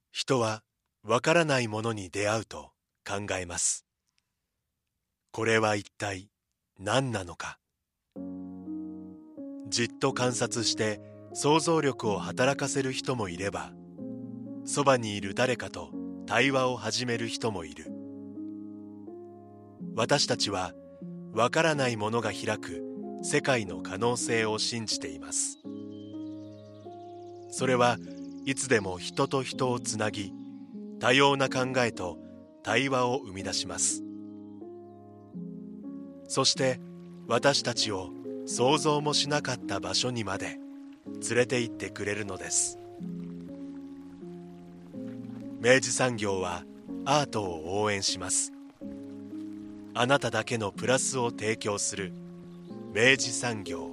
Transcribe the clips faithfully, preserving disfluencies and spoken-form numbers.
人はわからないものに出会うと考えます。これは一体何なのか。じっと観察して想像力を働かせる人もいれば、そばにいる誰かと対話を始める人もいる。私たちはわからないものが開く世界の可能性を信じています。それはいつでも人と人をつなぎ、多様な考えと対話を生み出します。そして私たちを想像もしなかった場所にまで連れて行ってくれるのです。明治産業はアートを応援します。あなただけのプラスを提供する明治産業。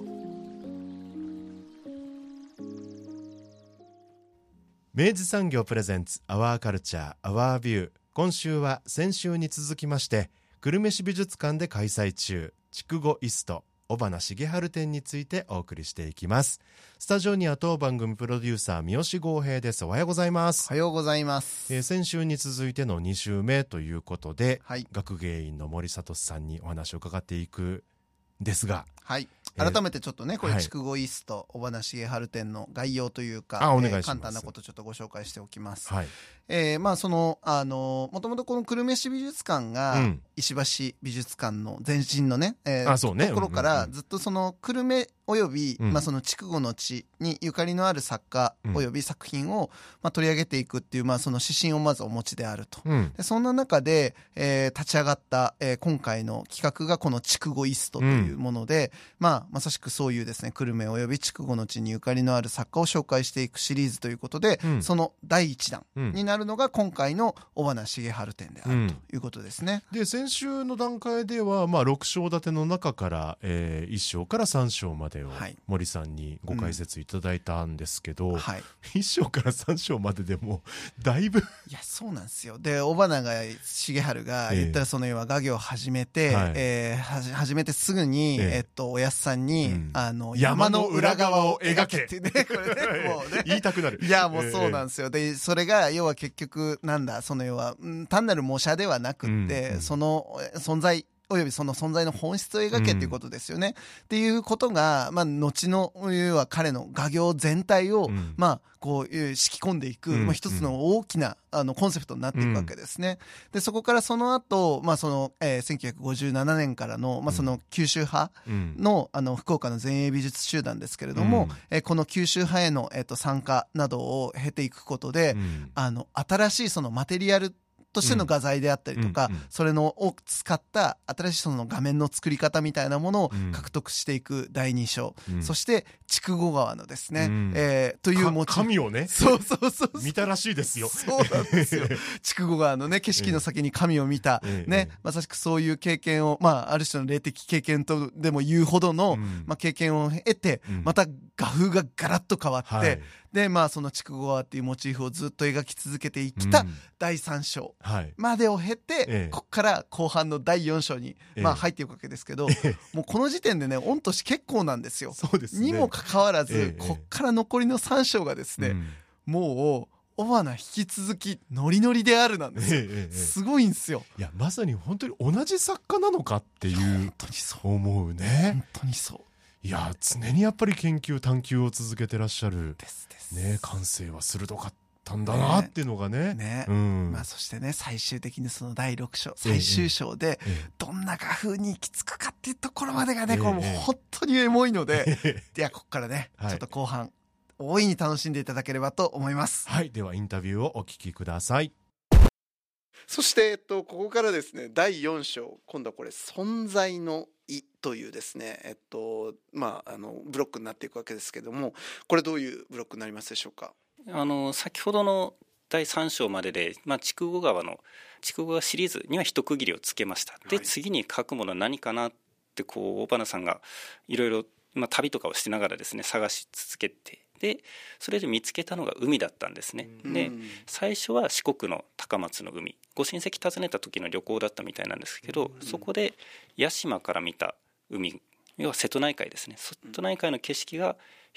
明治産業プレゼンツアワーカルチャーアワービュー。今週は先週に続きまして久留米市美術館で開催中筑後イスト尾花茂春展についてお送りしていきます。スタジオには当番組プロデューサー三好剛平です。おはようございます。 おはようございます、 えー、先週に続いてのに週目ということで、 はい、 学芸員の森聡さんにお話を伺っていくんですが、 はい、改めてちょっとね、これ筑後イースト尾花茂春展の概要というか、 あ、お願いします。 簡単なことちょっとご紹介しておきます。 はい、 えー、まあそのあのもともとこの久留米市美術館が石橋美術館の前身のね、えー、あ、そうね、ところからずっとその久留米および、うん、まあ、その筑後の地にゆかりのある作家および作品を、まあ、取り上げていくっていう、まあ、その指針をまずお持ちであると、うん、でそんな中で、えー、立ち上がった、えー、今回の企画がこの筑後イストというもので、うん、まあ、まさしくそういうですね久留米および筑後の地にゆかりのある作家を紹介していくシリーズということで、うん、そのだいいちだんになるのが今回の尾花茂春展であるということですね、 うん、で先週の段階では、まあ、ろく章立ての中から、えー、いっ章からさん章までを森さんにご解説いただいたんですけど、うん、はい、いっ章からさん章まででもだいぶいやそうなんですよ。で尾花が茂春が言ったらその要は画業を始めて、えーえー、はじ始めてすぐに、えーえっと、おやすさんに、うん、あの山の裏側を描けってねこれねもうね言いたくなる。 いやもうそうなんですよ。でそれが要は結局なんだその要は、うん、単なる模写ではなくって、うんうん、その存在およびその存在の本質を描けということですよね、うん、っていうことが、まあ、後の要は彼の画業全体を、うん、まあこういう敷き込んでいく、うんまあ、一つの大きなあのコンセプトになっていくわけですね、うん、でそこからその後、まあそのえー、せんきゅうひゃくごじゅうななねんからの、まあ、その九州派 の,、うん、あの福岡の前衛美術集団ですけれども、うんえー、この九州派への、えー、と参加などを経ていくことで、うん、あの新しいそのマテリアルとしての画材であったりとか、うんうんうん、それのを使った新しいその画面の作り方みたいなものを獲得していくだいに章、うん、そして筑後川のですね、うんえー、というモチーフ神をねそうそうそう見たらしいですよ。 そうなんですよ筑後川のね景色の先に神を見た、えー、ね、まさしくそういう経験を、まあ、ある種の霊的経験とでも言うほどの、うんまあ、経験を経て、うん、また画風がガラッと変わって、はいでまあ、その筑後川っていうモチーフをずっと描き続けてきただいさん章までを経て、うんはい、ここから後半のだいよん章に、ええまあ、入っていくわけですけど、ええ、もうこの時点でね御年結構なんですよ。 そうですね、 にもかかわらず、ええ、ここから残りのさん章がですね、うん、もう尾花引き続きノリノリであるなんですよ、ええ、すごいんですよ。 いやまさに本当に同じ作家なのかっていう本当にそう思うね。 本当にそういや常にやっぱり研究探求を続けてらっしゃるですです、 ね、感性は鋭かったんだなっていうのがね、 ねうんまあ、そしてね最終的にそのだいろく章最終章でどんな画風に行き着くかっていうところまでがね、ええ、これもう本当にエモいので、ええ、いやここからね、はい、ちょっと後半大いに楽しんでいただければと思います。 はい、ではインタビューをお聞きください。 そして、えっと、ここからですねだいよん章今度はこれ存在の意というですね、えっとまあ、あのブロックになっていくわけですけども、これどういうブロックになりますでしょうか。 あの先ほどのだいさん章までで、まあ、筑後川の筑後川シリーズには一区切りをつけました。で、はい、次に書くものは何かなってこう尾花さんがいろいろ旅とかをしながらですね探し続けて、でそれで見つけたのが海だったんですね、うん、で最初は四国の高松の海、ご親戚訪ねた時の旅行だったみたいなんですけど、うん、そこで屋島から見た海、要は瀬戸内海ですね、瀬戸内海の景色が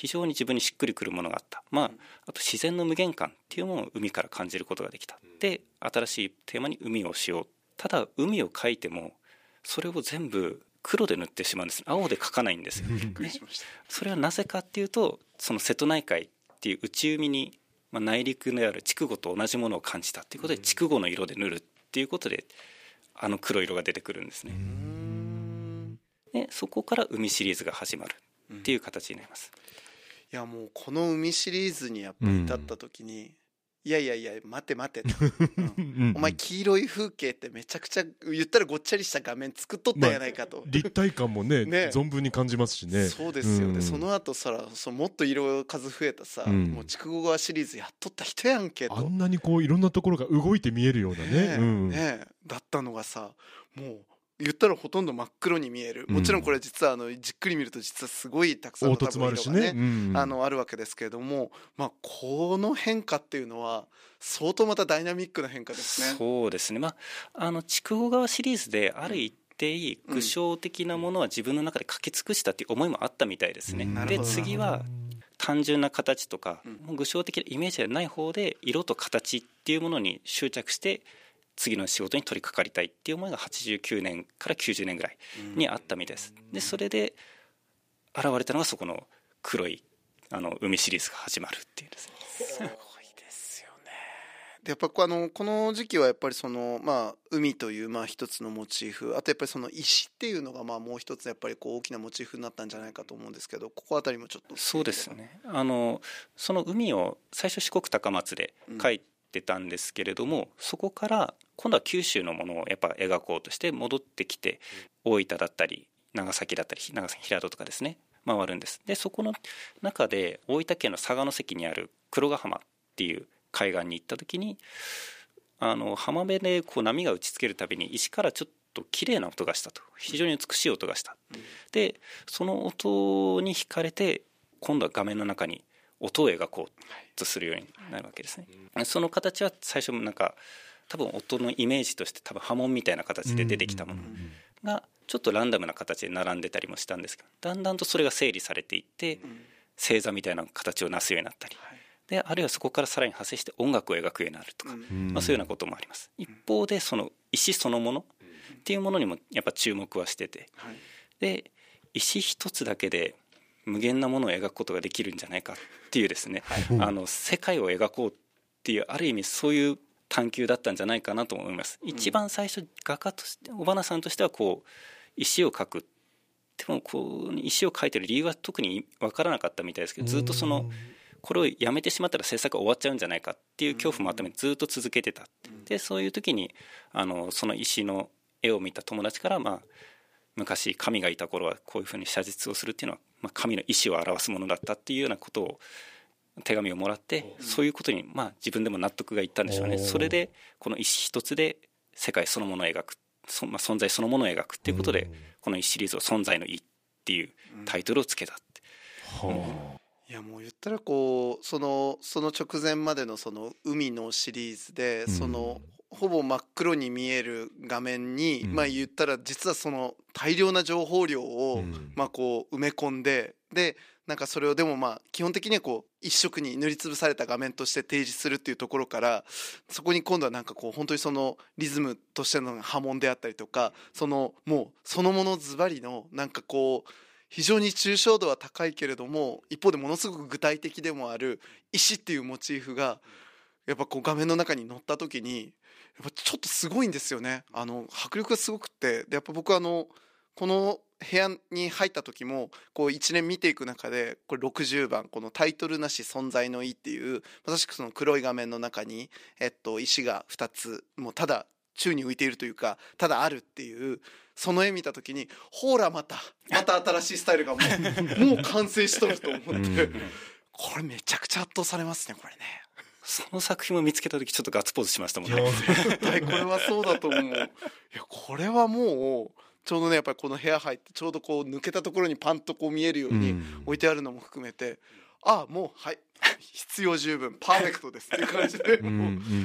非常に自分にしっくりくるものがあった、まあ、あと自然の無限感っていうものを海から感じることができた。で新しいテーマに海をしよう。ただ海を描いてもそれを全部黒で塗ってしまうんです。青で描かないんですよ。びっくりしました。それはなぜかっていうと、その瀬戸内海っていう内海に、まあ、内陸である筑後と同じものを感じたっていうことで、筑後の色で塗るっていうことであの黒色が出てくるんですね。でそこから海シリーズが始まるっていう形になります。 いやもうこの海シリーズにやっぱり至った時に、うん、いやいやいや待て待てと、うん、お前黄色い風景ってめちゃくちゃ言ったらごっちゃりした画面作っとったやないかと、まあ、 立体感も ね, ね存分に感じますしね。 そうですよね、うん、その後さそもっと色数増えたさ、うん、もう筑後川シリーズやっとった人やんけと、 あんなにこういろんなところが動いて見えるような ね, ね, うん、 ねだったのがさ、もう言ったらほとんど真っ黒に見える。もちろんこれ実はあのじっくり見ると実はすごいたくさんの多分色がね、ね、あのあるわけですけれども、まあ、この変化っていうのは相当またダイナミックな変化ですね。 そうですね、まあ、あの筑後川シリーズである一定具象的なものは自分の中で書き尽くしたっていう思いもあったみたいですね、うん、で次は単純な形とか、うん、具象的なイメージでない方で色と形っていうものに執着して次の仕事に取り掛かりたいっていう思いがはちじゅうきゅうねんからきゅうじゅうねんぐらいにあったみたいです。でそれで現れたのがそこの黒いあの海シリーズが始まるっていうですね。 すごいですよね。でやっぱこのこの時期はやっぱりその、まあ、海というまあ一つのモチーフ、あとやっぱりその石っていうのがまあもう一つやっぱりこう大きなモチーフになったんじゃないかと思うんですけど、ここあたりもちょっと。 そうですね、あのその海を最初四国高松で描いて、うん出たんですけれども、そこから今度は九州のものをやっぱ描こうとして戻ってきて、大分だったり長崎だったり長崎平戸とかですね回るんです。でそこの中で大分県の佐賀関にある黒ヶ浜っていう海岸に行った時に、あの浜辺でこう波が打ちつけるたびに石からちょっと綺麗な音がしたと、非常に美しい音がした、うん、でその音に惹かれて今度は画面の中に音を描こうとするようになるわけですね。その形は最初なんか多分音のイメージとして多分波紋みたいな形で出てきたものがちょっとランダムな形で並んでたりもしたんですけど、だんだんとそれが整理されていって星座みたいな形をなすようになったり、であるいはそこからさらに派生して音楽を描くようになるとか、まあ、そういうようなこともあります。一方でその石そのものっていうものにもやっぱ注目はしてて、で石一つだけで無限なものを描くことができるんじゃないかっていうですね、はい、あの世界を描こうっていうある意味そういう探求だったんじゃないかなと思います。うん、一番最初画家として尾花さんとしてはこう石を描く、でもこう石を描いてる理由は特に分からなかったみたいですけど、ずっとそのこれをやめてしまったら制作が終わっちゃうんじゃないかっていう恐怖もあったのでずっと続けてた。でそういう時にあのその石の絵を見た友達から、まあ昔神がいた頃はこういうふうに写実をするっていうのは、まあ、神の意志を表すものだったっていうようなことを手紙をもらって、そういうことにまあ自分でも納得がいったんでしょうね。それでこの石一つで世界そのものを描く、そ、まあ、存在そのものを描くっていうことでこのシリーズを存在の意っていうタイトルをつけたって、 うんうん、いやもう言ったらこうそのその直前までのその海のシリーズで、そのほぼ真っ黒に見える画面に、うん、まあ言ったら実はその大量な情報量を、まあこう埋め込んで、でなんかそれをでもまあ基本的にはこう一色に塗りつぶされた画面として提示するっていうところから、そこに今度はなんかこう本当にそのリズムとしての波紋であったりとか、そのもうそのものズバリのなんかこう非常に抽象度は高いけれども一方でものすごく具体的でもある石っていうモチーフがやっぱこう画面の中に乗った時にやっぱちょっとすごいんですよね。あの迫力がすごくて、でやっぱ僕はあのこの部屋に入った時もこう一年見ていく中でこれろくじゅうばんこのタイトルなし存在の意っていうまさしくその黒い画面の中に、えっと、石がふたつもうただ宙に浮いているというかただあるっていうその絵見た時にほらまたまた新しいスタイルがもう、もう完成しとると思ってこれめちゃくちゃ圧倒されますねこれね。 その作品を見つけた時ちょっとガッツポーズしましたもんね。 絶対これはそうだと思う。いやこれはもうちょうどねやっぱりこの部屋入ってちょうどこう抜けたところにパンとこう見えるように置いてあるのも含めて、うん、ああもうはい必要十分パーフェクトですっていう感じでもう、うんうん、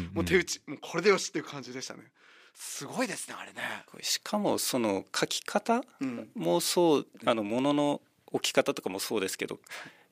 もう手打ちもうこれでよしっていう感じでしたね。すごいですねあれね。 しかもその描き方もそう、あの物の置き方とかもそうですけど、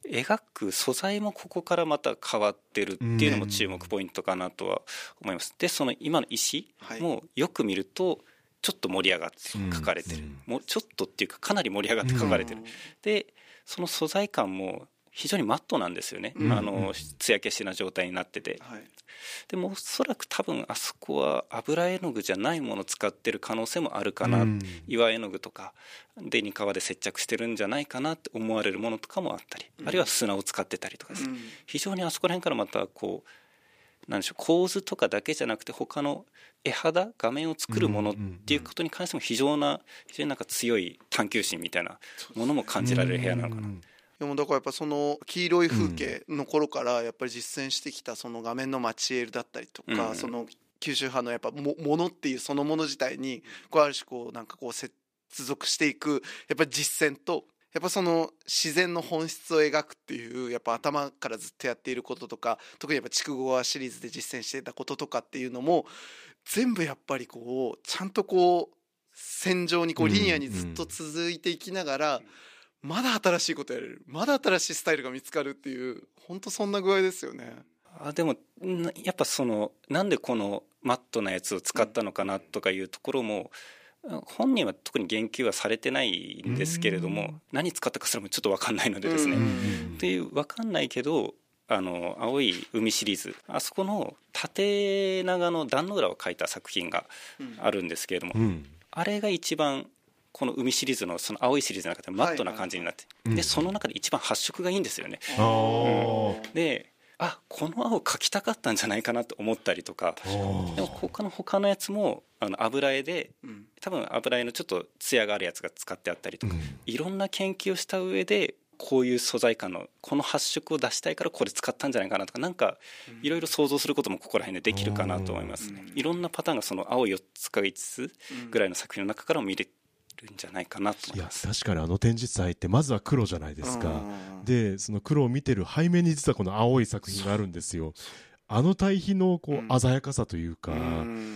描く素材もここからまた変わってるっていうのも注目ポイントかなとは思います。でその今の石もよく見るとちょっと盛り上がって書かれてる、うん、もうちょっとっていうかかなり盛り上がって書かれてる、うん、でその素材感も非常にマットなんですよね、うん、あの艶消しな状態になってて、はい、でもおそらく多分あそこは油絵の具じゃないものを使ってる可能性もあるかな、うん、岩絵の具とかでに革で接着してるんじゃないかなって思われるものとかもあったり、うん、あるいは砂を使ってたりとかです、うん、非常にあそこら辺からまたこうなんでしょう構図とかだけじゃなくて他の絵肌画面を作るものっていうことに関しても非常な非常になんか強い探求心みたいなものも感じられる部屋なのかな。 でもだからやっぱその黄色い風景の頃からやっぱり実践してきたその画面のマチエールだったりとか、うん、その九州派のやっぱもものっていうそのもの自体にこうある種こうなんかこう接続していくやっぱり実践とやっぱその自然の本質を描くっていうやっぱ頭からずっとやっていることとか特にやっぱ筑後川シリーズで実践していたこととかっていうのも全部やっぱりこうちゃんとこう線上にこうリニアにずっと続いていきながら、うんうんまだ新しいことやれるまだ新しいスタイルが見つかるっていう本当そんな具合ですよね。 あでもやっぱそのなんでこのマットなやつを使ったのかなとかいうところも、うん、本人は特に言及はされてないんですけれども何使ったかすらもちょっと分かんないのでですねっていう分かんないけどあの青い海シリーズあそこの縦長の壇の浦を描いた作品があるんですけれども、うん、あれが一番この海シリーズのその青いシリーズの中でマットな感じになって、はいはい、でその中で一番発色がいいんですよね、うん、であこの青描きたかったんじゃないかなと思ったりとかでも他の他のやつもあの油絵で多分油絵のちょっと艶があるやつが使ってあったりとか、うん、いろんな研究をした上でこういう素材感のこの発色を出したいからこれ使ったんじゃないかなとかなんかいろいろ想像することもここら辺でできるかなと思いますね。いろんなパターンがその青よっつかいつつぐらいの作品の中からも見れるんじゃないかなと思います。 いや確かにあの展示祭ってまずは黒じゃないですか。でその黒を見てる背面に実はこの青い作品があるんですよ。あの対比のこう鮮やかさというか、うん、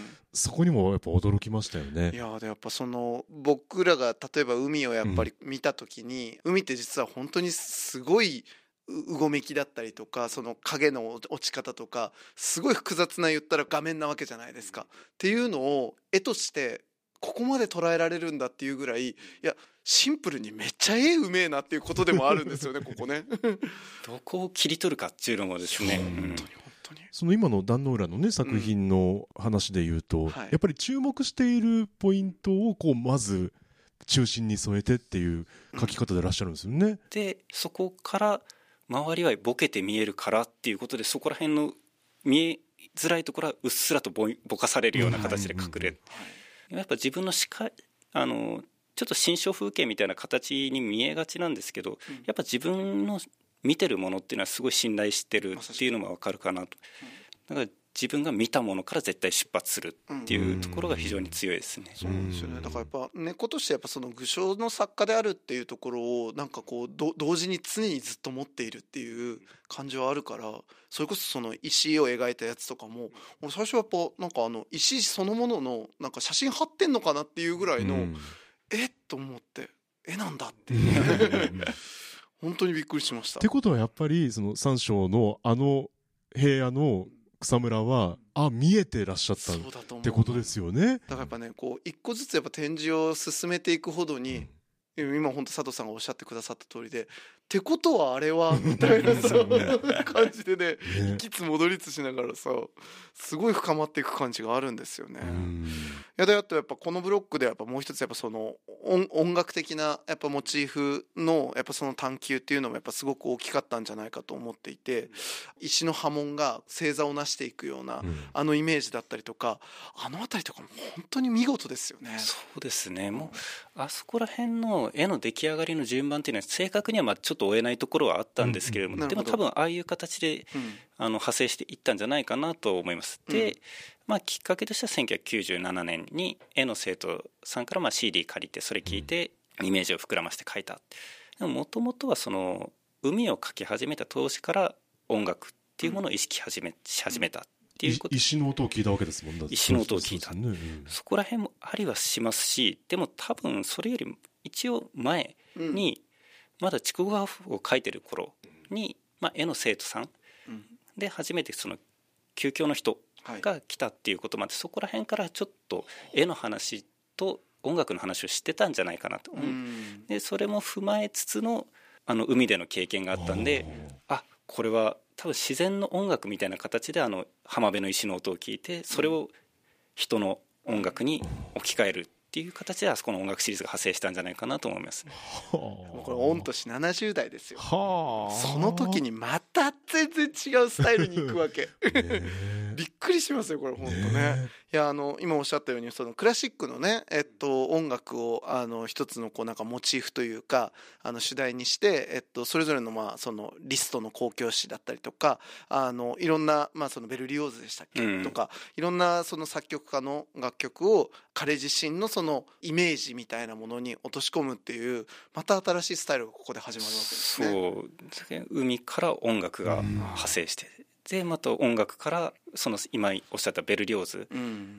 そこにもやっぱ驚きましたよね。 いやでやっぱその僕らが例えば海をやっぱり見た時に、うん、海って実は本当にすごいうごめきだったりとかその影の落ち方とかすごい複雑な言ったら画面なわけじゃないですか。っていうのを絵としてここまで捉えられるんだっていうぐらいいやシンプルにめっちゃ絵うめえなっていうことでもあるんですよねここねどこを切り取るかっていうのもですね、 本当に本当にその今の壇の浦のね作品の話で言うと、うんはい、やっぱり注目しているポイントをこうまず中心に添えてっていう書き方でいらっしゃるんですよね、うん、 でそこから周りはボケて見えるからっていうことでそこら辺の見えづらいところはうっすらと ぼ, ぼかされるような形で隠れる、うんうんうんやっぱ自分の視界あのちょっと心象風景みたいな形に見えがちなんですけど、うん、やっぱ自分の見てるものっていうのはすごい信頼してるっていうのも分かるかなと。だから自分が見たものから絶対出発するっていうところが非常に強いですね。 そうですよね。だからやっぱ根っことしてやっぱその具象の作家であるっていうところをなんかこうど同時に常にずっと持っているっていう感じはあるから、それこそその石を描いたやつとかも俺最初はやっぱなんかあの石そのもののなんか写真貼ってんのかなっていうぐらいの、うん、えっと思って絵なんだって本当にびっくりしました。 ってことはやっぱりその三章のあの平野の草むらはあ見えてらっしゃったってことですよね。 だからやっぱねこう一個ずつやっぱ展示を進めていくほどに、うん、今本当佐藤さんがおっしゃってくださった通りでってことはあれはみたいなさ感じでね行きつ戻りつしながらさすごい深まっていく感じがあるんですよね。いやだやっとやっぱこのブロックでやっぱもう一つやっぱその 音, 音楽的なやっぱモチーフのやっぱその探求っていうのもやっぱすごく大きかったんじゃないかと思っていて、石の波紋が星座を成していくような、うん、あのイメージだったりとかあのあたりとかも本当に見事ですよね。 そうですね。もうあそこら辺の絵の出来上がりの順番っていうのは正確にはまあちょっと追えないところはあったんですけれども、うんうん、でも多分ああいう形で、うん、あの派生していったんじゃないかなと思います。で、うんまあ、きっかけとしてはせんきゅうひゃくきゅうじゅうななねんに絵の生徒さんからまあ シーディー 借りてそれ聞いてイメージを膨らませて描いた。もともとはその海を描き始めた当時から音楽っていうものを意識始め、し始めたっていうこと、 石の音を聞いたわけですもんね。 石の音を聞いた そ, うそうそう、ねうん、そこら辺もありはしますし、でも多分それより一応前にまだ筑後川を描いてる頃に、まあ、絵の生徒さんで初めてその究極の人が来たっていうことまで、そこら辺からちょっと絵の話と音楽の話を知ってたんじゃないかなと、うん、でそれも踏まえつつのあの海での経験があったんで、あこれは多分自然の音楽みたいな形であの浜辺の石の音を聞いてそれを人の音楽に置き換えるっていう形であそこの音楽シリーズが派生したんじゃないかなと思いますね。 これ御年ななじゅう代ですよ。その時にまた全然違うスタイルに行くわけびっくりしますよこれ本当ね。いやあの今おっしゃったようにそのクラシックのね、えっと、音楽をあの一つのこうなんかモチーフというかあの主題にして、えっと、それぞれのまあそのリストの交響詩だったりとかあのいろんな、まあ、そのベルリオーズでしたっけ、うん、とかいろんなその作曲家の楽曲を彼自身のそのイメージみたいなものに落とし込むっていうまた新しいスタイルがここで始まるわけですね。 そう海から音楽が派生して、うんでまた音楽からその今おっしゃったベルリオーズ、うん、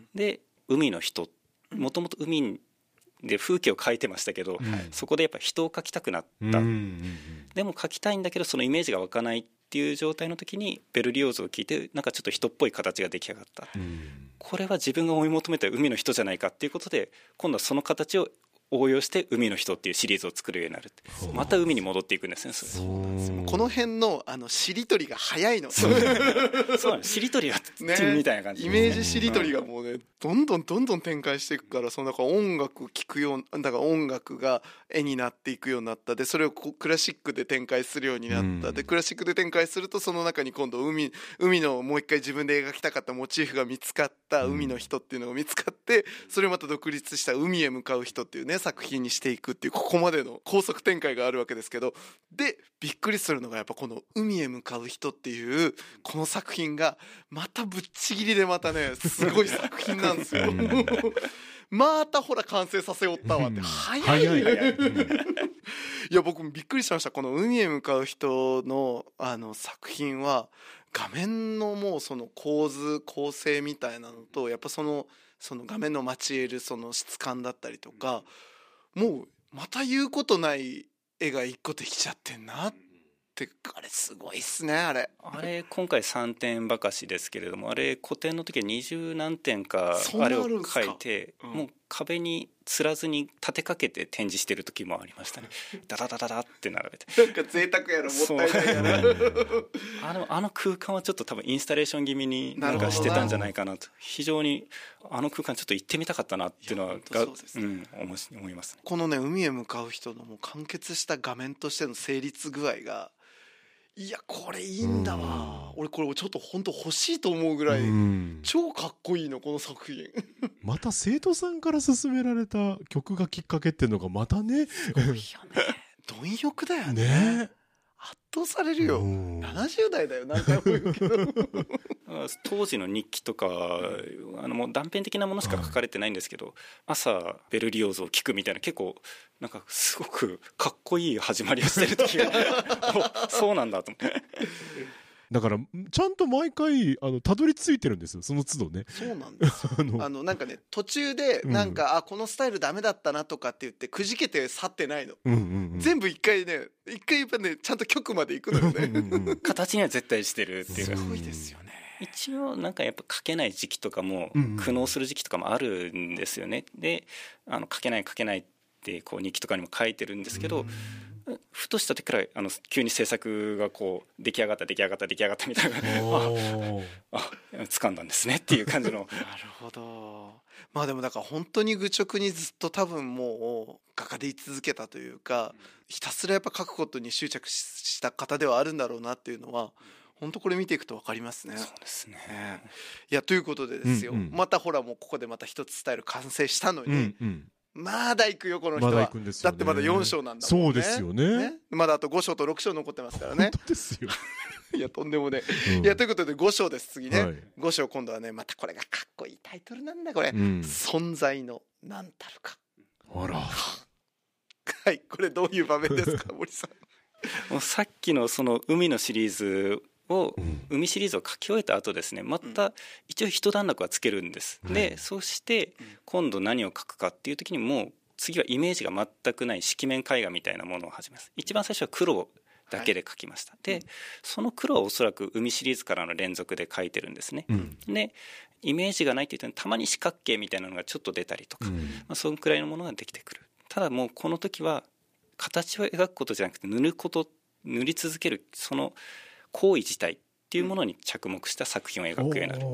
で海の人もともと海で風景を描いてましたけど、うん、そこでやっぱ人を描きたくなった、うん、でも描きたいんだけどそのイメージが湧かないっていう状態の時にベルリオーズを聞いてなんかちょっと人っぽい形が出来上がった、うん、これは自分が追い求めた海の人じゃないかっていうことで今度はその形を応用して海の人っていうシリーズを作るようになるってまた海に戻っていくんですね。そうですこの辺のあのしりとりが早いのそうそうなんしりとりが、ね、みたいな感じ、 イメージしりとりがもうねどんどんどんどん展開していくからそのだから音楽聴くようだから音楽が絵になっていくようになったでそれをこうクラシックで展開するようになったでクラシックで展開するとその中に今度海海のもう一回自分で描きたかったモチーフが見つかった海の人っていうのが見つかってそれをまた独立した海へ向かう人っていうね作品にしていくっていうここまでの高速展開があるわけですけどでびっくりするのがやっぱこの海へ向かう人っていうこの作品がまたぶっちぎりでまたねすごい作品なんですよまたほら完成させよったわって早いね早いいや僕もびっくりしました。この海へ向かう人のあの作品は画面のもうその構図構成みたいなのとやっぱそのその画面の待ち得るその質感だったりとかもうまた言うことない絵が一個できちゃってんなってあれすごいっすね。あれあれ今回さんてんばかしですけれどもあれ個展の時は二十何点かあれを描いて、うん、もう壁につらずに立てかけて展示してる時もありましたねダダダダダって並べてなんか贅沢やろもったいないやろあの、あの空間はちょっと多分インスタレーション気味になんかしてたんじゃないかなと非常にあの空間ちょっと行ってみたかったなっていうのはがう、うん、思います。 このね海へ向かう人のもう完結した画面としての成立具合がいやこれいいんだわ。俺これちょっと本当欲しいと思うぐらい超かっこいいのこの作品また生徒さんから勧められた曲がきっかけっていうのがまたねすごいよね貪欲だよ ね, ね圧倒されるよ。ななじゅう代だよ何回も言うけど当時の日記とかあのもう断片的なものしか書かれてないんですけど、はい、朝ベルリオーズを聴くみたいな結構なんかすごくかっこいい始まりをしてる時がそうなんだと思ってだからちゃんと毎回あのたどり着いてるんですよその都度ね。 そうなんですよあのあのなんかね途中でなんか、うん、あこのスタイルダメだったなとかって言ってくじけて去ってないの、うんうんうん、全部一回ね一回やっぱねちゃんと局まで行くのよねうん、 形には絶対してるっていうすごいですよね。 一応なんかやっぱ書けない時期とかも苦悩する時期とかもあるんですよね。であの書けない書けないってこう日記とかにも書いてるんですけど、ふとした時からあの急に制作がこう出来上がった出来上がった出来上がったみたいなああ掴んだんですねっていう感じのなるほど。まあでもだから本当に愚直にずっと多分もう画家で居続けたというかひたすらやっぱ書くことに執着した方ではあるんだろうなっていうのは本当これ見ていくと分かりますね。 そうですね。 いやということでですよ、うんうん、またほらもうここでまた一つスタイル完成したのに、うんうん、まだ行くよこの人は、まだ行くんですよね、だってまだよん章なんだもんね。 そうですよ ね, ねまだあとご章とろく章残ってますからね。 本当ですよいやとんでもね、うん、いやということでご章です次ね、はい、ご章今度はねまたこれがかっこいいタイトルなんだこれ、うん、存在の何たるか。 あらはいこれどういう場面ですか森さん。 もうさっきのその海のシリーズを、うん、海シリーズを書き終えた後ですねまた一応一段落はつけるんです、うん、でそして今度何を書くかっていう時にもう次はイメージが全くない色面絵画みたいなものを始めます。一番最初は黒だけで描きました、はい、でその黒はおそらく海シリーズからの連続で描いてるんですね、うん、でイメージがないって言ってたまに四角形みたいなのがちょっと出たりとか、うんまあ、そのくらいのものができてくる。ただもうこの時は形を描くことじゃなくて塗ること塗り続けるその行為自体っていうものに着目した作品を描くようになる、うん、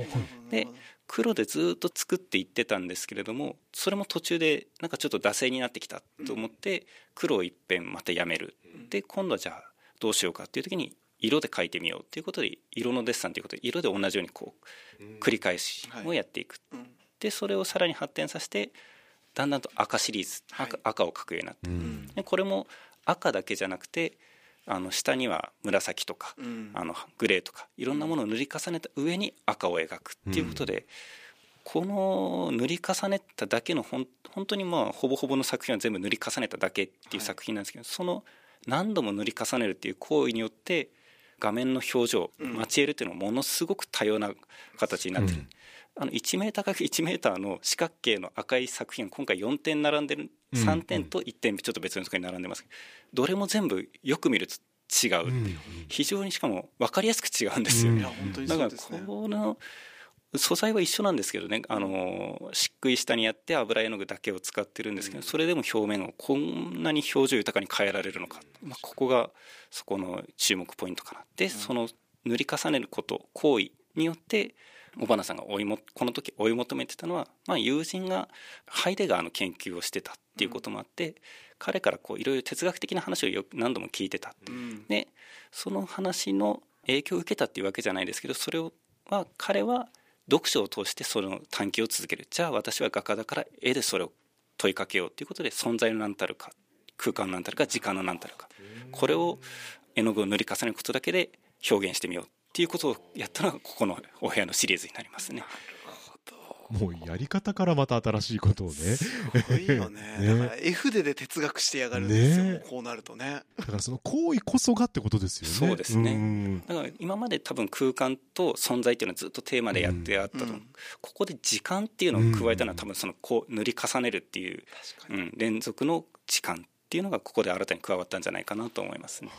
で黒でずっと作っていってたんですけれどもそれも途中でなんかちょっと惰性になってきたと思って黒を一遍またやめる。で今度はじゃあどうしようかっていう時に色で描いてみようっていうことで色のデッサンということで色で同じようにこう繰り返しをやっていく、うんはい、でそれをさらに発展させてだんだんと赤シリーズ 赤,、はい、赤を描くようになって、うん、でこれも赤だけじゃなくてあの下には紫とか、うん、あのグレーとかいろんなものを塗り重ねた上に赤を描くっていうことで、うん、この塗り重ねただけのほん本当にまあほぼほぼの作品は全部塗り重ねただけっていう作品なんですけど、はい、その何度も塗り重ねるっていう行為によって画面の表情、うん、マチエールっていうのはものすごく多様な形になってる、うん、あのいちメーターかけるいちメーターの四角形の赤い作品今回よんてん並んでるさんてんといってんちょっと別のところに並んでますけどどれも全部よく見ると違う、うん、非常にしかも分かりやすく違うんですよ、うん、いや本当にそうですね。だからこの素材は一緒なんですけどねあの漆喰下にやって油絵の具だけを使ってるんですけど、うん、それでも表面をこんなに表情豊かに変えられるのか、まあ、ここがそこの注目ポイントかな。で、うん、その塗り重ねること行為によって尾花さんが追いもこの時追い求めてたのは、まあ、友人がハイデガーの研究をしてたっていうこともあって、うん、彼からこういろいろ哲学的な話をよく何度も聞いてた、うん、でその話の影響を受けたっていうわけじゃないですけどそれをは彼は読書を通してその探求を続ける。じゃあ私は画家だから絵でそれを問いかけようということで存在の何たるか空間の何たるか時間の何たるかこれを絵の具を塗り重ねることだけで表現してみようっていうことをやったのがここのお部屋のシリーズになりますね。 もうやり方からまた新しいことをねすごいよねねだから絵筆で哲学してやがるんですよ、ね、こうなるとねだからその行為こそがってことですよね。 そうですね。だから今まで多分空間と存在っていうのはずっとテーマでやってあったと、うん、ここで時間っていうのを加えたのは多分そのこう塗り重ねるっていう、うん、連続の時間っていうのがここで新たに加わったんじゃないかなと思いますね。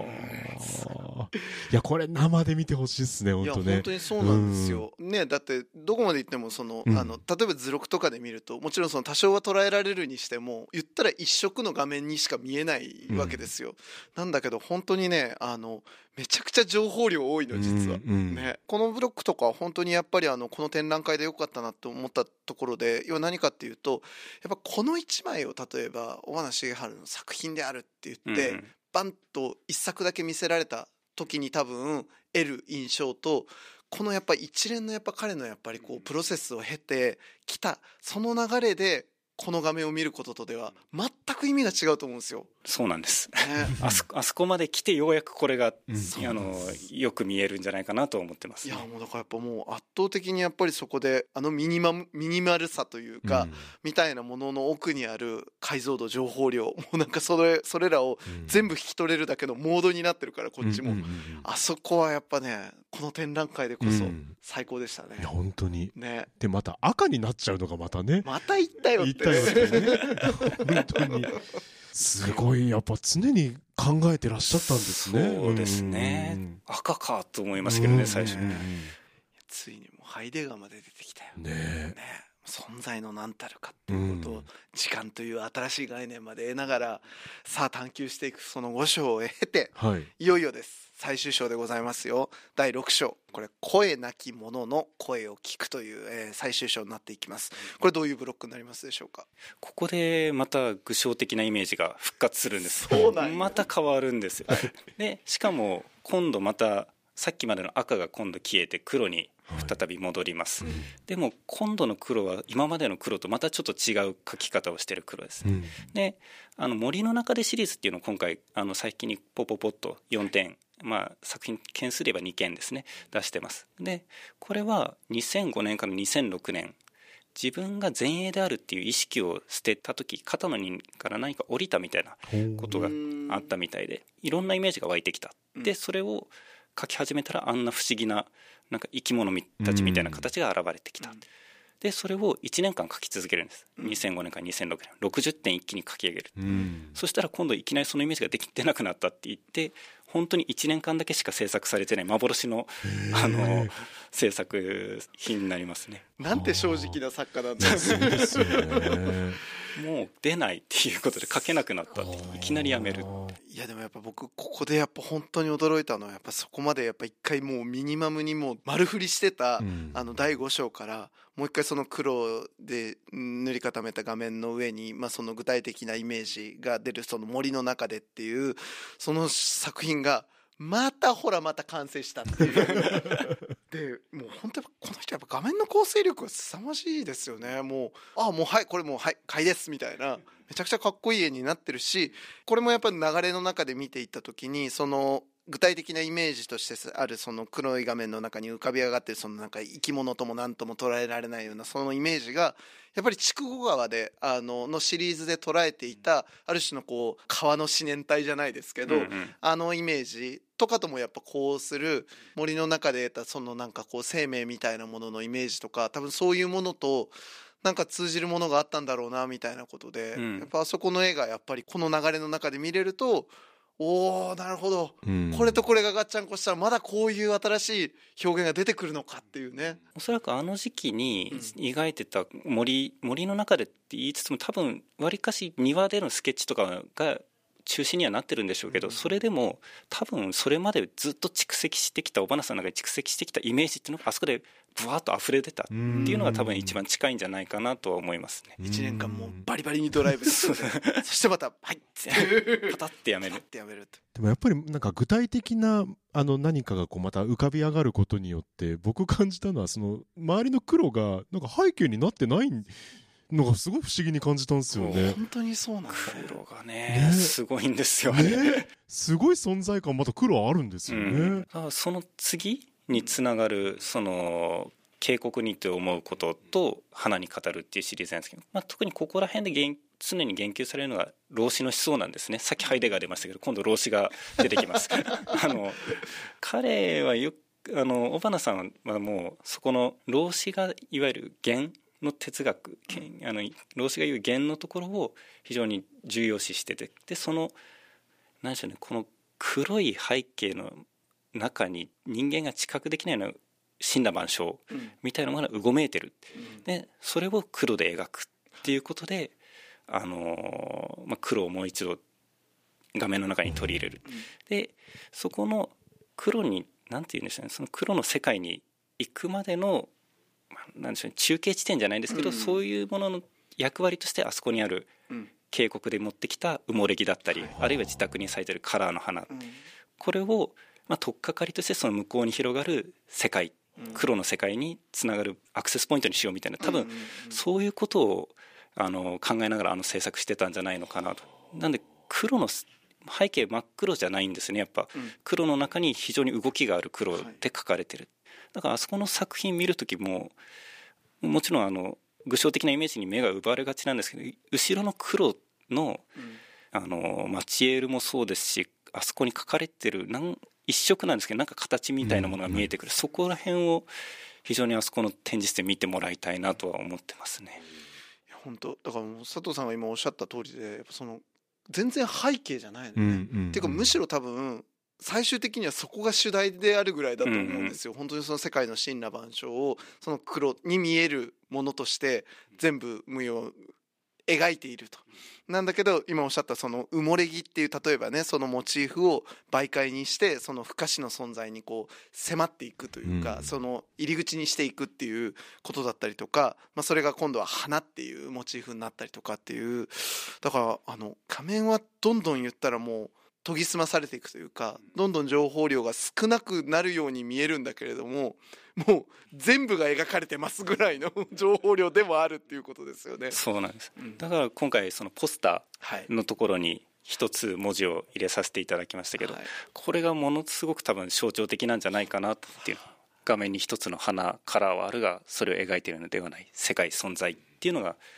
いやこれ生で見てほしいですね本当ね。いや本当にそうなんですよ、うん、ねだってどこまで行ってもその、うん、あの例えば図録とかで見るともちろんその多少は捉えられるにしても言ったら一色の画面にしか見えないわけですよ、うん、なんだけど本当にねあのめちゃくちゃ情報量多いの実は、うんうん、ね、このブロックとか本当にやっぱりあのこの展覧会で良かったなと思ったところで要は何かっていうとやっぱこのいちまいを例えば尾花茂治の作品であるって言って、うん、バンと一作だけ見せられた時に多分得る印象とこのやっぱ一連のやっぱ彼のやっぱりこうプロセスを経てきたその流れでこの画面を見ることとでは全く意味が違うと思うんですよ。 そうなんです、ね、あそあそこまで来てようやくこれが、うん、あのよく見えるんじゃないかなと思ってます、ね、 いやもうだからやっぱもう圧倒的にやっぱりそこであのミニマムミニマルさというか、うん、みたいなものの奥にある解像度情報量もうなんかそれそれらを全部引き取れるだけのモードになってるからこっちも、うんうんうんうん、あそこはやっぱねこの展覧会でこそ最高でしたね、うん、 いや本当にね。 でまた赤になっちゃうのがまたねまた行ったよって言ったよってね本当にすごいやっぱ常に考えてらっしゃったんですね。 そうですね、うん、赤かと思いますけどね最初、うんうん、 ついにもうハイデガーまで出てきたよね, ね存在の何たるかっていうことを、うん、時間という新しい概念まで得ながらさあ探求していくそのご章を経て、はい、いよいよです最終章でございますよ。だいろく章これ声なき者の声を聞くという、えー、最終章になっていきます。これどういうブロックになりますでしょうか。 ここでまた具象的なイメージが復活するんです。 そうなんまた変わるんですよでしかも今度またさっきまでの赤が今度消えて黒に再び戻ります、はい、うん、でも今度の黒は今までの黒とまたちょっと違う描き方をしている黒ですね、うん、であの森の中でシリーズっていうのを今回あの最近にポポポッとよんてん、まあ、作品件数で言えばにけんですね出してます。でこれはにせんごねんからにせんろくねん自分が前衛であるっていう意識を捨てた時肩の荷から何か降りたみたいなことがあったみたいでいろんなイメージが湧いてきた。でそれを描き始めたらあんな不思議ななんか生き物たちみたいな形が現れてきた、うん、 でそれをいちねんかん書き続けるんです、うん、にせんごねんからにせんろくねんろくじゅってん一気に書き上げる、うん、そしたら今度いきなりそのイメージができてなくなったって言って本当にいちねんかんだけしか制作されてない幻の、あの制作品になりますね。 なんて正直な作家なんだそうですよねもう出ないっていうことで書けなくなったっていきなりやめる。 いやでもやっぱ僕ここでやっぱ本当に驚いたのはやっぱそこまでやっぱ一回もうミニマムにもう丸振りしてた、うん、あのだいご章からもう一回その黒で塗り固めた画面の上に、まあ、その具体的なイメージが出るその森の中でっていうその作品がまたほらまた完成したっていうでもう本当にこの人やっぱ画面の構成力が凄まじいですよね。もうあもうはいこれもうはい買いですみたいなめちゃくちゃかっこいい絵になってるし、これもやっぱり流れの中で見ていった時にその具体的なイメージとしてあるその黒い画面の中に浮かび上がってるそのなんか生き物とも何とも捉えられないようなそのイメージがやっぱり筑後川であののシリーズで捉えていたある種のこう川の思念体じゃないですけど、うんうん、あのイメージとかともやっぱこうする森の中で得たそのなんかこう生命みたいなもののイメージとか多分そういうものとなんか通じるものがあったんだろうなみたいなことで、うん、やっぱあそこの絵がやっぱりこの流れの中で見れるとおーなるほど、うん、これとこれがガッチャンコしたらまだこういう新しい表現が出てくるのかっていうね。 おそらくあの時期に描いてた森、森の中でって言いつつも多分わりかし庭でのスケッチとかが中心にはなってるんでしょうけど、それでも多分それまでずっと蓄積してきた尾花さんの中で蓄積してきたイメージっていうのがあそこでブワーッと溢れ出たっていうのが多分一番近いんじゃないかなとは思いますね。 いちねんかんもうバリバリにドライブしてそしてまたはいっパタってやめるってやめると。 でもやっぱりなんか具体的なあの何かがこうまた浮かび上がることによって僕感じたのはその周りの黒がなんか背景になってないのがすごい不思議に感じたんですよね。 本当にそうなんだ。 黒が ね, ねすごいんですよね。 ねすごい存在感また黒あるんですよね、うん、 あその次につながるその渓谷にと思うことと花に語るっていうシリーズなんですけど、まあ、特にここら辺で常に言及されるのが老子の思想なんですね。さっきハイデガー出ましたけど今度老子が出てきますあの彼はよくあの尾花さんはもうそこの老子がいわゆる言の哲学、あの老子が言う言のところを非常に重要視してて、でその何でしょうね、この黒い背景の中に人間が知覚できないような森羅万象みたいなものがうごめいてる、うん、でそれを黒で描くっていうことで、あのーまあ、黒をもう一度画面の中に取り入れる、うん、でそこの黒に何て言うんでしょうね、その黒の世界に行くまでのなんでしょうね、中継地点じゃないんですけど、うんうん、そういうものの役割としてあそこにある渓谷で持ってきた埋もれ木だったり、うん、あるいは自宅に咲いてるカラーの花、うん、これをまあ取っかかりとしてその向こうに広がる世界、うん、黒の世界につながるアクセスポイントにしようみたいな、多分そういうことをあの考えながらあの制作してたんじゃないのかなと。なんで黒の背景真っ黒じゃないんですね。やっぱ黒の中に非常に動きがある黒で描かれてる、だからあそこの作品見るときももちろんあの具象的なイメージに目が奪われがちなんですけど、後ろの黒の、うん、あのマチエールもそうですし、あそこに描かれてるなん一色なんですけどなんか形みたいなものが見えてくる、うん、そこら辺を非常にあそこの展示室で見てもらいたいなとは思ってますね。 いや本当だから佐藤さんが今おっしゃった通りで、やっぱその全然背景じゃないのね、うんうんうん、っていうかむしろ多分最終的にはそこが主題であるぐらいだと思うんですよ、うんうん、本当にその世界の森羅万象をその黒に見えるものとして全部無用描いていると。なんだけど今おっしゃったその埋もれ木っていう例えばね、そのモチーフを媒介にしてその不可視の存在にこう迫っていくというか、うん、その入り口にしていくっていうことだったりとか、まあ、それが今度は花っていうモチーフになったりとかっていう、だからあの仮面はどんどん言ったらもう研ぎ澄まされていくというか、どんどん情報量が少なくなるように見えるんだけれども、もう全部が描かれてますぐらいの情報量でもあるっていうことですよね。 そうなんです、うん、だから今回そのポスターのところに一つ文字を入れさせていただきましたけど、はい、これがものすごく多分象徴的なんじゃないかなっていう、画面に一つの花カラーはあるがそれを描いているのではない世界存在っていうのが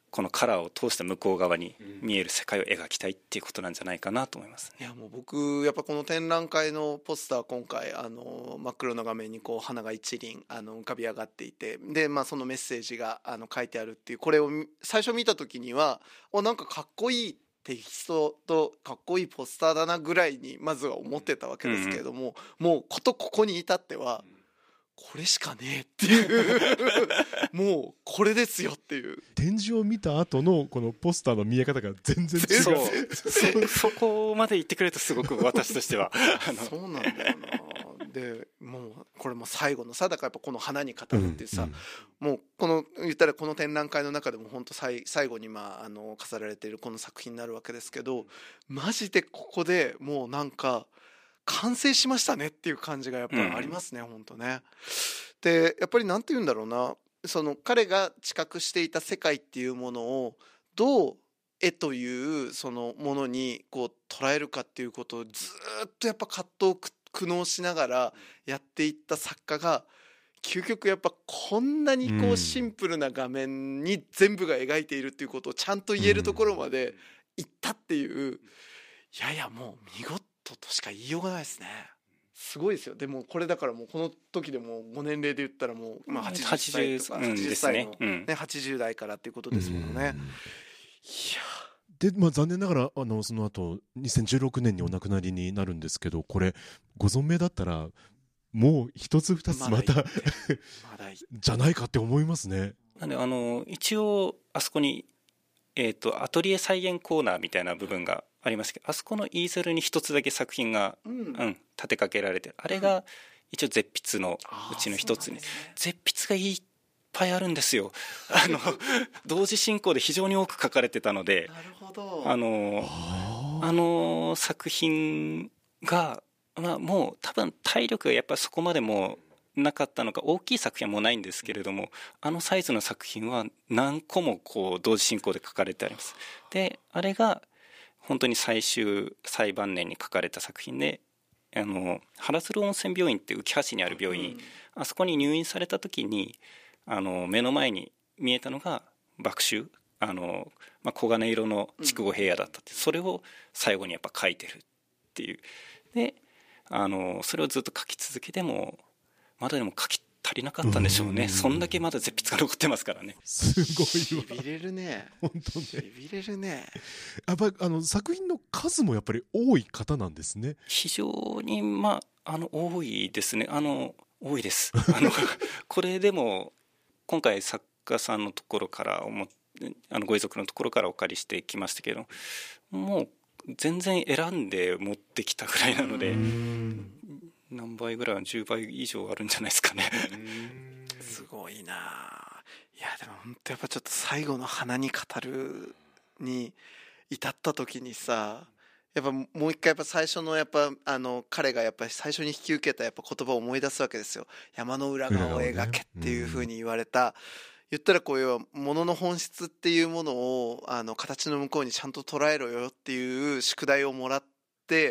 このカラーを通した向こう側に見える世界を描きたいっていうことなんじゃないかなと思います、 ね、いやもう僕やっぱこの展覧会のポスター今回あの真っ黒の画面にこう花が一輪あの浮かび上がっていてで、まあ、そのメッセージがあの書いてあるっていうこれを最初見た時にはおなんかかっこいいテキストとかっこいいポスターだなぐらいにまずは思ってたわけですけれども、うん、もうことここに至ってはこれしかねえっていうもうこれですよっていう展示を見た後のこのポスターの見え方が全然違うそうそこまで言ってくれるとすごく私としてはあのそうなんだよなでもうこれも最後のさだからやっぱこの花に語るっていうさ、うんうん、もうこの言ったらこの展覧会の中でも本当最最後にまああの飾られているこの作品になるわけですけどマジでここでもうなんか完成しましたねっていう感じがやっぱりありますね、うん、本当ね。でやっぱりなんて言うんだろうなその彼が知覚していた世界っていうものをどう絵というそのものにこう捉えるかっていうことをずっとやっぱ葛藤を苦悩しながらやっていった作家が究極やっぱこんなにこうシンプルな画面に全部が描いているっていうことをちゃんと言えるところまでいったっていう、いやいやもう見事としか言いようがないですね。すごいですよ。でもこれだからもうこの時でもご年齢で言ったらもうまあはちじゅっさいとかはちじゅっさいのねはちじゅう代からっていうことですもんね。いやで、まあ、残念ながらあのその後にせんじゅうろくねんにお亡くなりになるんですけど、これご存命だったらもう一つ二つまた、ま、じゃないかって思いますね。 なんであの一応あそこに、えーと、アトリエ再現コーナーみたいな部分がありますけど、あそこのイーゼルに一つだけ作品が、うんうん、立てかけられてる、あれが一応絶筆のうちの一つに、ね、絶筆がいっぱいあるんですよ。あの同時進行で非常に多く書かれてたので、 なるほど、 あのあの作品が、まあ、もう多分体力がやっぱりそこまでもうなかったのか、大きい作品はもうないんですけれども、あのサイズの作品は何個もこう同時進行で書かれてあります。であれが本当に最終最晩年に書かれた作品で、あの原鶴温泉病院って浮橋にある病院、うん、あそこに入院された時にあの目の前に見えたのが麦秋、あの、まあ、黄金色の筑後平野だったって、うん、それを最後にやっぱ書いてるっていう。であのそれをずっと書き続けてもまだでも書き足りなかったんでしょうね。そんだけまだ絶筆が残ってますからね。 すごいわ。 しびれるね。 本当ね。 しびれるね。 やっぱりあの作品の数もやっぱり多い方なんですね。 非常にまああの多いですね。あの多いです。あのこれでも今回作家さんのところからおもあのご遺族のところからお借りしてきましたけど、もう全然選んで持ってきたぐらいなので。何倍ぐらい、じゅうばい以上あるんじゃないですかね。 すごいな。いやでも本当やっぱちょっと最後の花に語るに至った時にさ、やっぱもう一回やっぱ最初のやっぱあの彼がやっぱり最初に引き受けたやっぱ言葉を思い出すわけですよ。山の裏側を描けっていう風に言われた、言ったらこういうものの本質っていうものをあの形の向こうにちゃんと捉えろよっていう宿題をもらって、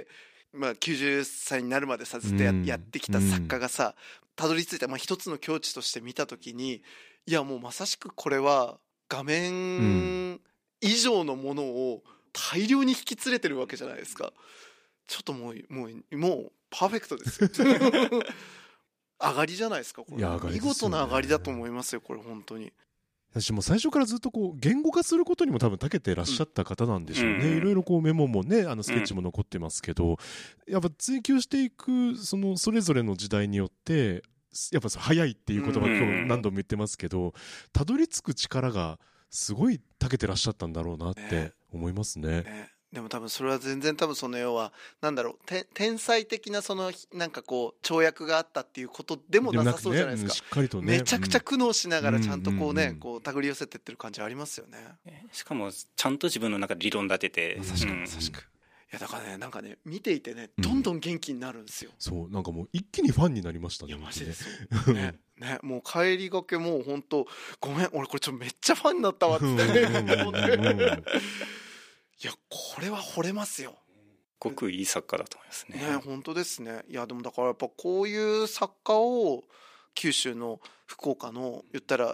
まあ、きゅうじゅっさいになるまでさずっと や,、うん、やってきた作家がさたどり着いた、まあ、一つの境地として見た時に、いやもうまさしくこれは画面以上のものを大量に引き連れてるわけじゃないですか。ちょっともうもうもうパーフェクトですよ。上がりじゃないですかこれ。いや上がりですよね。見事な上がりだと思いますよこれ本当に。 私も最初からずっとこう言語化することにも多分長けてらっしゃった方なんでしょうね、うん、いろいろこうメモもねあのスケッチも残ってますけど、うん、やっぱ追求していくそのそれぞれの時代によってやっぱ早いっていう言葉今日何度も言ってますけど、たどり着く力がすごい長けてらっしゃったんだろうなって思いますね。 ねでも多分それは全然多分その要はなんだろう天才的なそのなんかこう跳躍があったっていうことでもなさそうじゃないですか。 しっかりとねめちゃくちゃ苦悩しながらちゃんとこうねこう手繰り寄せてってる感じありますよね。 しかもちゃんと自分の中で理論立てて、 確かに確かに。いやだからねなんかね見ていてねどんどん元気になるんですよ、 うん、そうなんかもう一気にファンになりましたね。 いやマジですよねねもう帰りがけもう本当ごめん俺これちょっとめっちゃファンになったわっつっていやこれは惚れますよ。 ごくいい作家だと思いますね。 ね本当ですね。いやでもだからやっぱこういう作家を九州の福岡の言ったら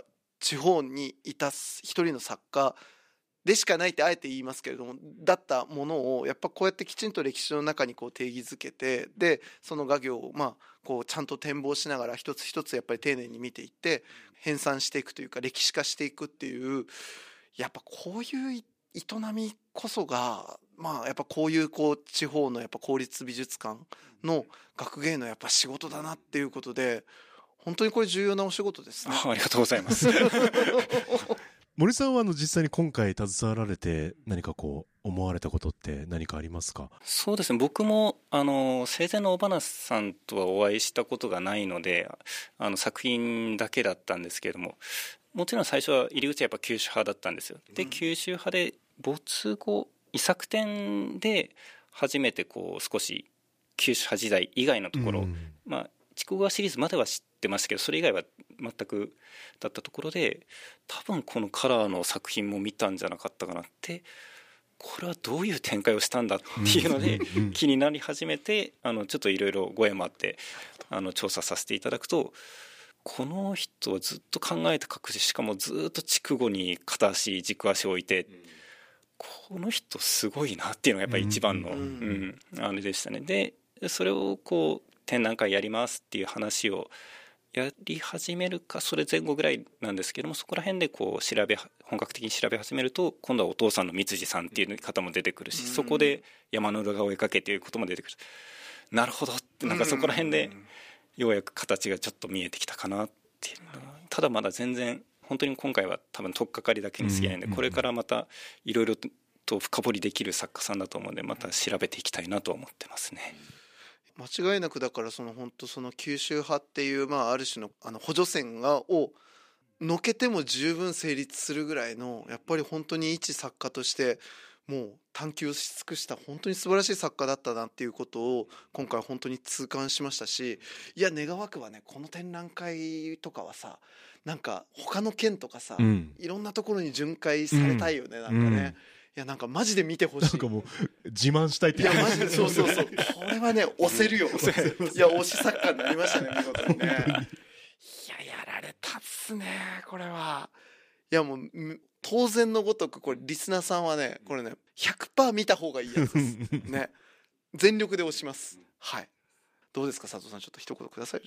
地方にいた一人の作家でしかないってあえて言いますけれども、だったものをやっぱこうやってきちんと歴史の中にこう定義づけて、でその画業をまあこうちゃんと展望しながら一つ一つやっぱり丁寧に見ていって編纂していくというか歴史化していくっていう、やっぱこういう営みこそがまあやっぱこういうこう地方のやっぱ公立美術館の学芸のやっぱ仕事だなっていうことで、本当にこれ重要なお仕事ですね。 ありがとうございます森さんはあの実際に今回携わられて何かこう思われたことって何かありますか？ そうですね、僕もあの生前の尾花さんとはお会いしたことがないので、あの作品だけだったんですけれども、もちろん最初は入り口はやっぱ九州派だったんですよ。で九州派で没後遺作展で初めてこう少し九州派時代以外のところ、うん、まあ筑後川シリーズまでは知ってましたけどそれ以外は全くだったところで、多分このカラーの作品も見たんじゃなかったかなって、これはどういう展開をしたんだっていうので気になり始めて、あのちょっといろいろご縁もあってあの調査させていただくと、この人はずっと考えて書くし、しかもずっと筑後に片足軸足を置いて、この人すごいなっていうのがやっぱり一番の、うんうん、あれでしたね。でそれをこう展覧会やりますっていう話をやり始めるかそれ前後ぐらいなんですけども、そこら辺でこう調べ本格的に調べ始めると、今度はお父さんの三辻さんっていう方も出てくるし、そこで山の裏側を追いかけっていうことも出てくる。なるほどって、なんかそこら辺でようやく形がちょっと見えてきたかなっていうのが、ただまだ全然本当に今回は多分取っかかりだけに過ぎないんで、これからまたいろいろと深掘りできる作家さんだと思うので、また調べていきたいなと思ってますね。 間違いなくだからその本当その九州派っていうまあある種のあの補助線がをのけても十分成立するぐらいの、やっぱり本当に一作家としてもう探求し尽くした本当に素晴らしい作家だったなっていうことを今回本当に痛感しましたし、いや願わくはね、この展覧会とかはさ、なんか他の県とかさ、うん、いろんなところに巡回されたいよね、うん、なんかね、うん、いやなんかマジで見てほしい。なんかもう自慢したいっていやマジでそうそうそうこれはね押せるよいや推し作家になりましたね見事にねいややられたっすねこれは。いやもう当然のごとくこれリスナーさんはねこれね ひゃくパーセント 見た方がいいやつですね。全力で押します。はい、どうですか佐藤さん、ちょっと一言ください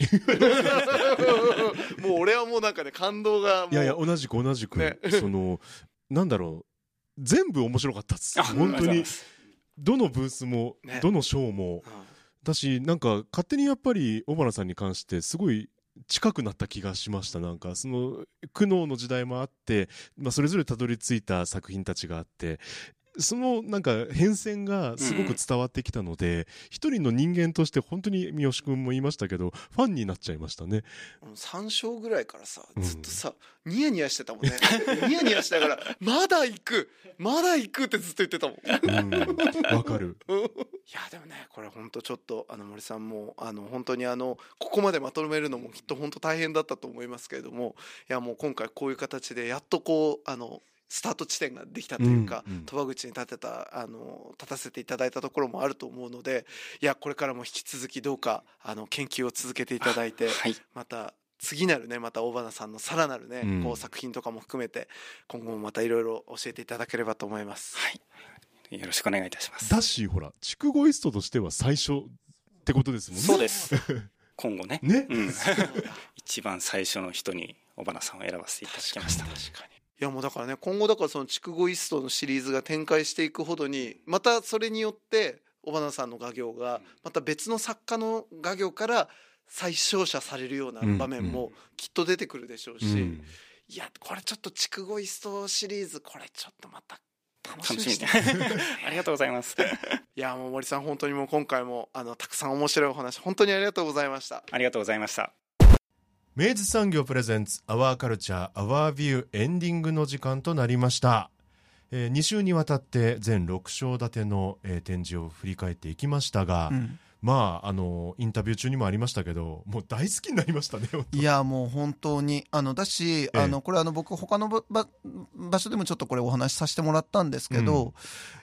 もう俺はもうなんかね感動がもう、 いやいや同じく同じく、ね、そのなんだろう、全部面白かったっす本当に。どのブースも、ね、どのショーも、うん、だしなんか勝手にやっぱり尾花さんに関してすごい近くなった気がしました。なんかその苦悩の時代もあって、まあ、それぞれたどり着いた作品たちがあって、そのなんか変遷がすごく伝わってきたので、うん、一人の人間として本当に三好君も言いましたけどファンになっちゃいましたね。 さん章ぐらいからさずっとさ、うん、ニヤニヤしてたもんねニヤニヤしながらまだ行くまだ行くってずっと言ってたもん。 わ、うん、かるいやでもねこれ本当ちょっとあの森さんもあの本当にあのここまでまとめるのもきっと本当大変だったと思いますけれども、いやもう今回こういう形でやっとこうあのスタート地点ができたというか、うんうん、鳥羽口に立てたあの立たせていただいたところもあると思うので、いやこれからも引き続きどうかあの研究を続けていただいて、はい、また次なるねまた尾花さんのさらなるね、うん、こう作品とかも含めて今後もまたいろいろ教えていただければと思います。 はい、よろしくお願いいたします。 だしほら筑後イストとしては最初ってことですもんね。 そうです今後ねね、 うん、一番最初の人に尾花さんを選ばせていただきました。 確かに確かに。いやもうだからね今後だからその筑後イストのシリーズが展開していくほどにまたそれによって尾花さんの画業がまた別の作家の画業から再照射されるような場面もきっと出てくるでしょうし、うんうん、いやこれちょっと筑後イストシリーズこれちょっとまた楽しみにしてありがとうございますいやもう森さん本当にもう今回もあのたくさん面白いお話本当にありがとうございました。 ありがとうございました。 明治産業プレゼンツアワーカルチャーアワービューエンディングの時間となりました、えー、に週にわたって全ろく章立ての、えー、展示を振り返っていきましたが、うん、まああのインタビュー中にもありましたけどもう大好きになりましたね。 いやもう本当にあのだし、ええ、あのこれあの僕他のば場所でもちょっとこれお話しさせてもらったんですけど、うん、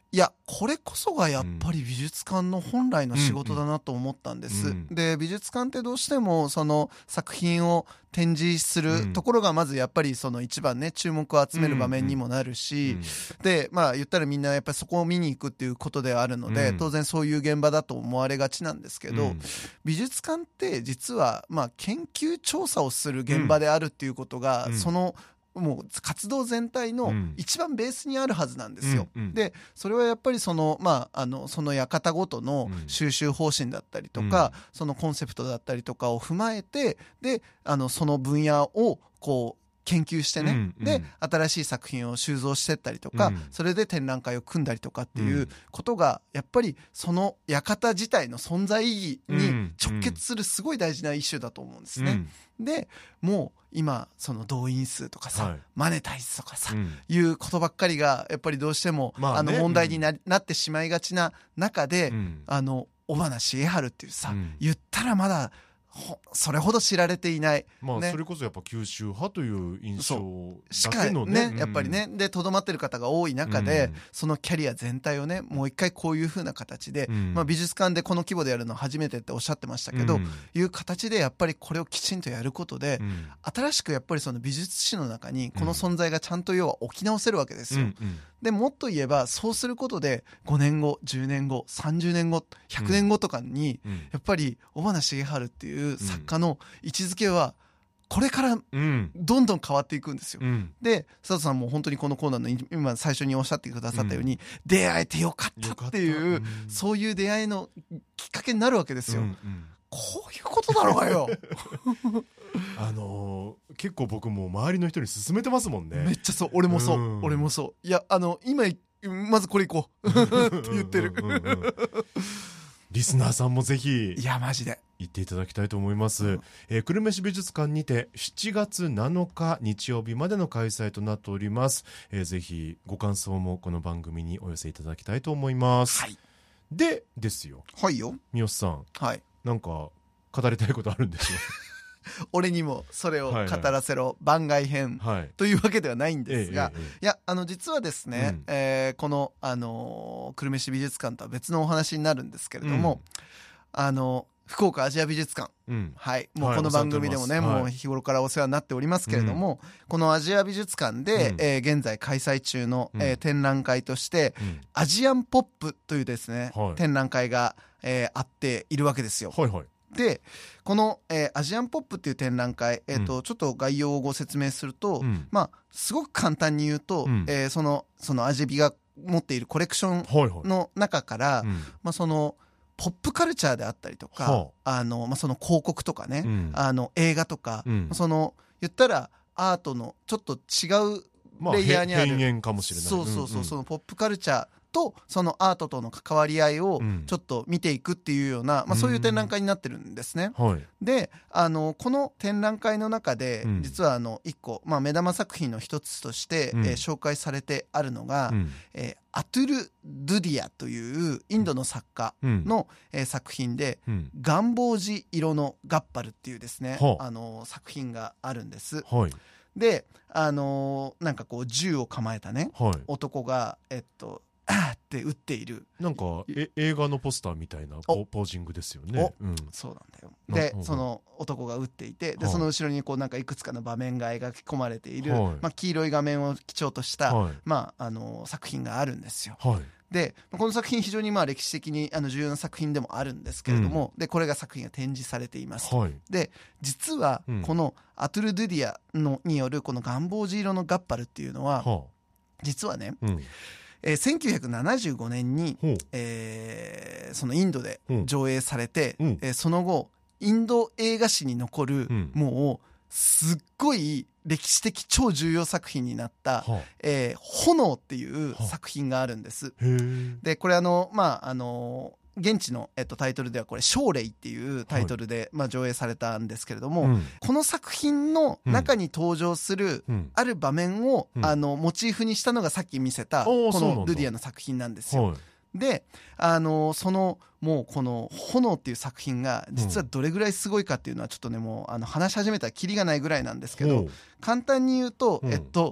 いやこれこそがやっぱり美術館の本来の仕事だなと思ったんです、 うんうん、 で美術館ってどうしてもその作品を展示するところがまずやっぱりその一番ね注目を集める場面にもなるし、うんうん、でまあ言ったらみんなやっぱりそこを見に行くっていうことではあるので、うん、当然そういう現場だと思われがちなんですけど、うん、美術館って実はまあ研究調査をする現場であるっていうことが、うん、そのもう活動全体の一番ベースにあるはずなんですよ、うんうん、でそれはやっぱりその、まあ、あのその館ごとの収集方針だったりとか、うん、そのコンセプトだったりとかを踏まえてであのその分野をこう研究してね、うんうん、で新しい作品を収蔵してったりとか、うん、それで展覧会を組んだりとかっていうことがやっぱりその館自体の存在意義に直結するすごい大事なイシューだと思うんですね、うん、でもう今その動員数とかさ、はい、マネタイズとかさ、うん、いうことばっかりがやっぱりどうしても、まあね、あの問題に な,、うん、なってしまいがちな中で、うん、あの尾花茂治っていうさ、うん、言ったらまだそれほど知られていない、 まあね、 それこそやっぱ九州派という印象しかだけのね、 ねやっぱりねでとどまってる方が多い中で、うん、そのキャリア全体をねもう一回こういう風な形で、うんまあ、美術館でこの規模でやるの初めてっておっしゃってましたけど、うん、いう形でやっぱりこれをきちんとやることで、うん、新しくやっぱりその美術史の中にこの存在がちゃんと要は置き直せるわけですよ、うんうん、でもっと言えばそうすることでごねんごじゅうねんごさんじゅうねんごひゃくねんごとかに、うん、やっぱり尾花茂治っていう作家の位置づけはこれからどんどん変わっていくんですよ、うん、で佐藤さんも本当にこのコーナーの今最初におっしゃってくださったように、うん、出会えてよかったっていう、うん、そういう出会いのきっかけになるわけですよ、うんうん、こういうことだろうがよあのー、結構僕も周りの人に勧めてますもんね。 めっちゃそう俺もそう、うん、俺もそういやあの今まずこれ行こうって言ってるうんうん、うん、 リスナーさんもぜひいやマジで行っていただきたいと思います、うんえー、久留米市美術館にてしちがつなのか日曜日までの開催となっております、えー、ぜひご感想もこの番組にお寄せいただきたいと思います、はい、でですよはいよ三好さん、 はい、 なんか語りたいことあるんでしょう俺にもそれを語らせろ、はいはい、番外編、はい、というわけではないんですが、ええええ、いやあの実はですね、うんえー、この、あのー、久留米市美術館とは別のお話になるんですけれども、うん、あの福岡アジア美術館、うんはい、もうこの番組でもね、はい、もう日頃からお世話になっておりますけれども、はい、このアジア美術館で、うんえー、現在開催中の、うんえー、展覧会として、うん、アジアンポップというですね、はい、展覧会が、えー、あっているわけですよ。 はいはいでこの、えー、アジアンポップっていう展覧会、えーとうん、ちょっと概要をご説明すると、うんまあ、すごく簡単に言うと、うんえー、そのそのアジビが持っているコレクションの中から、はいはいまあ、そのポップカルチャーであったりとか、はああのまあ、その広告とかね、うん、あの映画とか、うん、その言ったらアートのちょっと違うレイヤーにある、 まあ、変遷かもしれないそうそうそう、うんうん、そのポップカルチャーとそのアートとの関わり合いをちょっと見ていくっていうような、うんまあ、そういう展覧会になってるんですね、うんはい、であのこの展覧会の中で、うん、実はあのいっこ、まあ、目玉作品の一つとして、うんえー、紹介されてあるのが、うんえー、アトゥル・ドゥディアというインドの作家の、うんえー、作品で、うん、ガンボージ色のガッパルっていうですね、うん、あの作品があるんです、はいであのー、なんかこう銃を構えたね、はい、男がえっとあーって撃っているなんかえ映画のポスターみたいなポージングですよね、 うん、そうなんだよでその男が撃っていてでその後ろにこうなんかいくつかの場面が描き込まれている、はいまあ、黄色い画面を基調とした、はいまあ、あの作品があるんですよ、はいでこの作品非常にまあ歴史的にあの重要な作品でもあるんですけれども、うん、でこれが作品が展示されています、はい、で実はこのアトゥル・ドゥディアのによるこのガンボージ色のガッパルっていうのは、うん、実はね、うんえー、せんきゅうひゃくななじゅうごねんに、えー、そのインドで上映されて、うんえー、その後インド映画史に残る、うん、もうすっごい歴史的超重要作品になった、はあえー、炎っていう作品があるんです、はあ、でこれあのまああの現地の、えっと、タイトルではこれ奨励っていうタイトルで、はいまあ、上映されたんですけれども、うん、この作品の中に登場するある場面を、うん、あのモチーフにしたのがさっき見せたこのルディアの作品なんですよ。であのそのもうこの炎っていう作品が実はどれぐらいすごいかっていうのはちょっとねもうあの話し始めたらキリがないぐらいなんですけど簡単に言うと、うん、えっと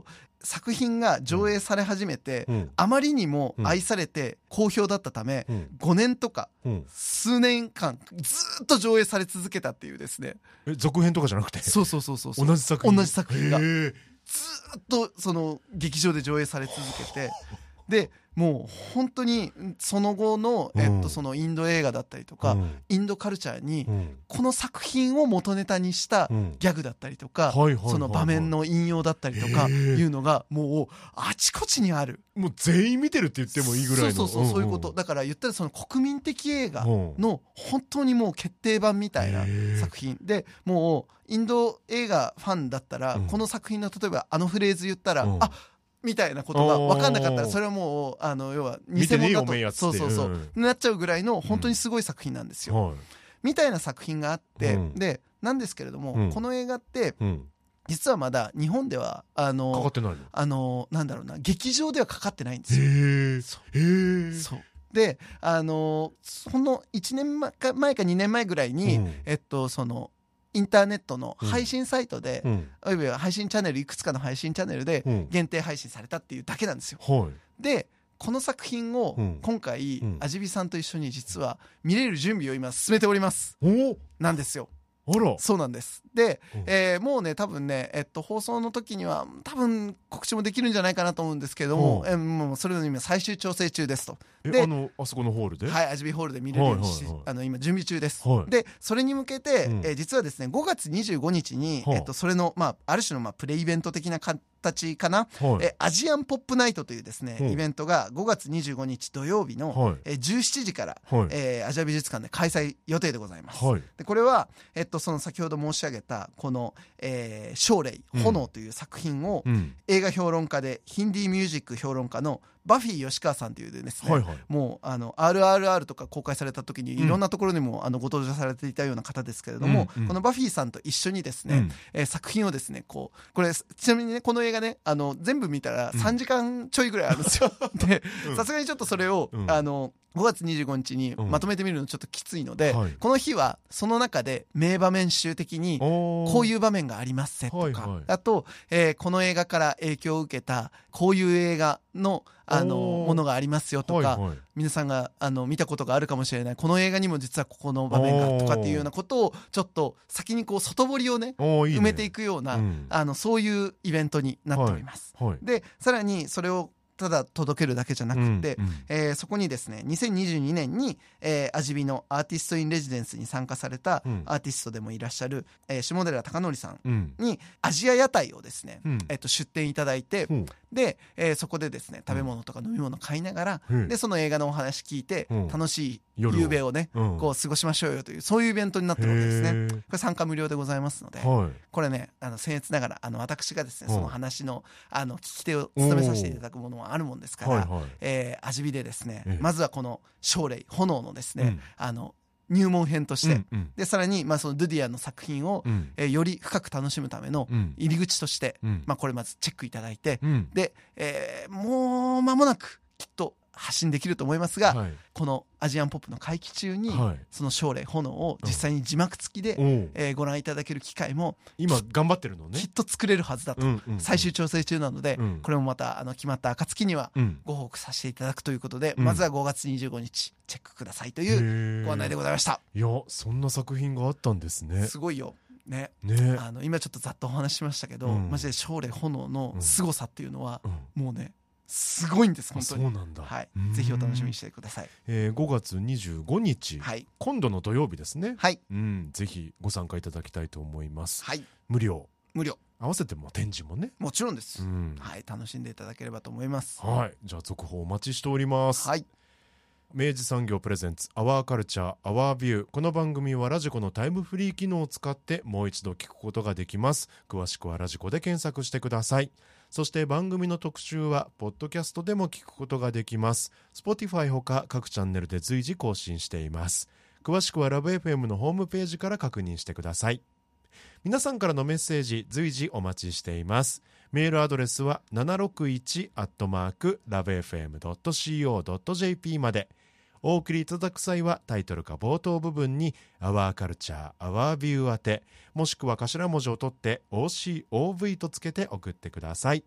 作品が上映され始めて、 うん、 あまりにも愛されて好評だったため、うん、ごねんとか数年間ずっと上映され続けたっていうですね。 え、続編とかじゃなくて？そうそうそうそうそう、 同じ作品同じ作品がずっとその劇場で上映され続けて、でもう本当にその後の、えっと、そのインド映画だったりとか、うん、インドカルチャーにこの作品を元ネタにしたギャグだったりとか、うん、その場面の引用だったりとかいうのがもうあちこちにある。 もう全員見てるって言ってもいいぐらいの。 そうそうそう、そういうこと。だから言ったらその国民的映画の本当にもう決定版みたいな作品で、もうインド映画ファンだったら、この作品の例えばあのフレーズ言ったら、うん、あみたいなことが分かんなかったら、それはもうあの要は偽物だと、そうそうそう、うん、なっちゃうぐらいの本当にすごい作品なんですよ、うん、みたいな作品があって、うん、でなんですけれども、うん、この映画って、うん、実はまだ日本ではあのかかってないの？ あのなんだろうな、劇場ではかかってないんですよ。 へー、そうへー、 そうで、あのそのいちねんまえかにねんまえぐらいに、うん、えっとそのインターネットの配信サイトで、うん、あるいは配信チャンネル、いくつかの配信チャンネルで限定配信されたっていうだけなんですよ、 うん、 でこの作品を今回、うん、アジビさんと一緒に実は見れる準備を今進めております。 おなんですよ。 あら、 そうなんです。で、うん、えー、もうね多分ね、えっと、放送の時には多分告知もできるんじゃないかなと思うんですけども、うん、えー、もうそれの今最終調整中ですと。 で、あのあそこのホールで、 はい、アジビホールで見れるようにし、はいはいはい、あの今準備中です、はい、でそれに向けて、うん、えー、実はですねごがつにじゅうごにちに、はあ、えっと、それの、まあ、ある種の、まあ、プレイベント的な形かな、はい、えアジアンポップナイトというですね、はい、イベントがごがつにじゅうごにち土曜日の、はい、えじゅうしちじから、はい、えー、アジア美術館で開催予定でございます、はい、でこれは、えっと、その先ほど申し上げたこの、えー、生霊炎という作品を、うん、映画評論家でヒンディーミュージック評論家のバフィー吉川さんというですね、はいはい、もうあの アールアールアール とか公開された時にいろんなところにも、うん、あのご登場されていたような方ですけれども、うんうん、このバフィーさんと一緒にですね、うん、えー、作品をですねこうこれちなみにねこの映画ねあの全部見たらさんじかんちょいぐらいあるんですよ、うん、でさすがにちょっとそれを、うん、あのごがつにじゅうごにちにまとめてみるのちょっときついので、うん、はい、この日はその中で名場面集的にこういう場面がありますせとか、はいはい、あと、えー、この映画から影響を受けたこういう映画のあのものがありますよとか、はいはい、皆さんがあの見たことがあるかもしれないこの映画にも実はここの場面がとかっていうようなことをちょっと先にこう外堀をねいいね、 埋めていくような、うん、あのそういうイベントになっております、はいはい、でさらにそれをただ届けるだけじゃなくて、うんうん、えー、そこにですねにせんにじゅうにねんに、えー、アジビのアーティストインレジデンスに参加されたアーティストでもいらっしゃる、えー、下寺貴則さんにアジア屋台をですね、うん、えー、と出店いただいて、うん、で、えー、そこでですね食べ物とか飲み物買いながら、うん、でその映画のお話聞いて、うん、楽しい夕べをね、うん、こう過ごしましょうよというそういうイベントになってるわけですね。これ参加無料でございますので、はい、これねあの僭越ながらあの私がですねその話の、あの聞き手を務めさせていただくものはあるもんですから、はいはい、えー、アジビでですね、ええ、まずはこの生霊炎のですね、うん、あの入門編として、うんうん、でさらに、まあ、そのドゥディアンの作品を、うん、えー、より深く楽しむための入り口として、うん、まあ、これまずチェックいただいて、うん、で、えー、もう間もなくきっと発信できると思いますが、はい、このアジアンポップの会期中に、はい、その生霊炎を実際に字幕付きで、うん、えー、ご覧いただける機会も今頑張ってるのねきっと作れるはずだと、うんうんうん、最終調整中なので、うん、これもまたあの決まった暁にはご報告させていただくということで、うん、まずはごがつにじゅうごにちチェックくださいというご案内でございました。 いやそんな作品があったんですね。 すごいよね、 ね、 あの今ちょっとざっとお話ししましたけど、うん、マジで生霊炎の凄さっていうのは、うん、もうねすごいんです本当に。 そうなんだ、 はい、ぜひお楽しみにしてください。 えー、ごがつにじゅうごにち、はい、今度の土曜日ですね、 はい、 うん、ぜひご参加いただきたいと思います、 はい、 無料無料合わせても展示もねもちろんです、 うん、 はい、楽しんでいただければと思います。 はい、じゃあ続報お待ちしております。 はい、 明治産業プレゼンツアワーカルチャーアワービュー。この番組はラジコのタイムフリー機能を使ってもう一度聞くことができます。詳しくはラジコで検索してください。そして番組の特集はポッドキャストでも聞くことができます。 Spotify ほか各チャンネルで随時更新しています。詳しくはラブ エフエム のホームページから確認してください。皆さんからのメッセージ随時お待ちしています。メールアドレスは ななろくいち アットマーク ラブエフエム ドット シーオー ドット ジェーピー まで。お送りいただく際はタイトルか冒頭部分に Our Culture, Our View 宛て、もしくは頭文字を取って オーシーオーブイ とつけて送ってください。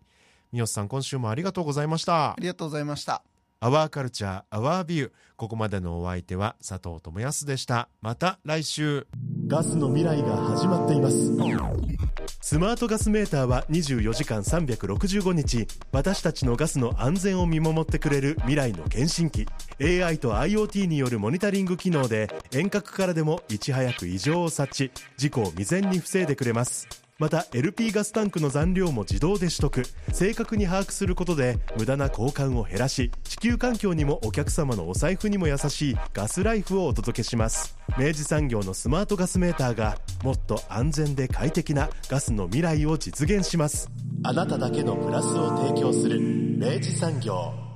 三好さん、今週もありがとうございました。 ありがとうございました。 アワーカルチャーアワービュー、ここまでのお相手は佐藤智康でした。また来週。ガスの未来が始まっています。スマートガスメーターはにじゅうよじかんさんびゃくろくじゅうごにち、私たちのガスの安全を見守ってくれる未来の検診機。 エーアイ と アイオーティー によるモニタリング機能で遠隔からでもいち早く異常を察知、事故を未然に防いでくれます。また エルピー ガスタンクの残量も自動で取得、正確に把握することで無駄な交換を減らし、地球環境にもお客様のお財布にも優しいガスライフをお届けします。明治産業のスマートガスメーターがもっと安全で快適なガスの未来を実現します。あなただけのプラスを提供する明治産業。